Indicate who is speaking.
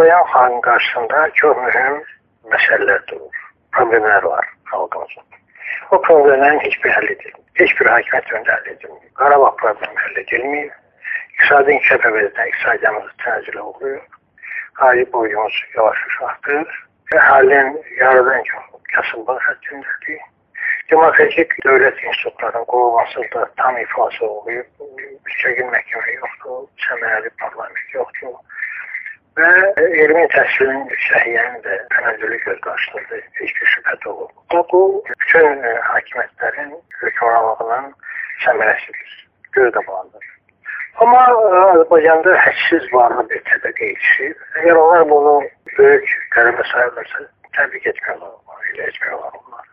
Speaker 1: Azərbaycan xalqının qarşısında çox mühüm məsələlər durur, problemlər var xalqımızın. O problemlərin hiçbir həll edilmir. Hiçbir hakimiyyət öndə həll edilmir. Qarabağ problemi həll edilmir. İqtisadi inkişaf əvəzinə iqtisadiyyatımız tənzilə uğruyor. Ali boyumuz yavaş-yavaş artır. Əhalinin yarıdan çox kasıblığı xəttindədir. Demokratik dövlət institutlarının qurulmasında tam ifası oluyor. Müstəqil məhkəmə yoxdur, səmərəli parlament yoxdur. Və elmi təhsilin səhiyyənin də təməzzülü göz qarşısındadır. Heç bir şübhə doğur. Bu, bütün hakimiyyətlərin hökmranlığının səmərəsidir, göz qabağındadır. Amma Azərbaycanda hədsiz varlı bir təbəqə yetişir. Əgər onlar bunu böyük qələbə sayılırsa, təbrik etmək olar, elə etmək olar onlar.